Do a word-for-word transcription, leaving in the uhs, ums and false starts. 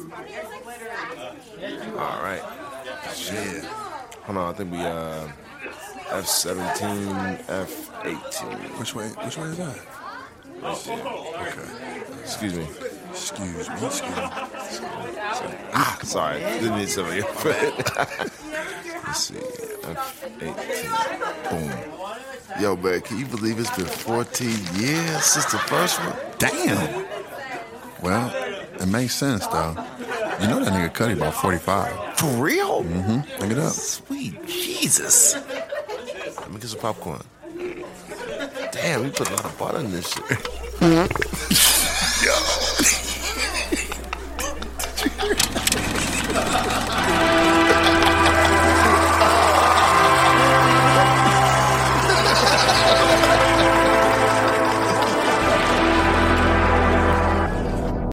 All right. Shit. Hold on, I think we uh F seventeen, F eighteen. Which way? Which way is that? Okay. Excuse me. Excuse me. Excuse me. Ah, sorry. Didn't need some of your Let's see. F eighteen. Boom. Yo, man, can you believe it's been fourteen years since the first one? Damn. Well, it makes sense though. You know that nigga Cuddy about forty-five. For real? Mm-hmm. Look it up. Sweet Jesus. Let me get some popcorn. Damn, we put a lot of butter in this shit.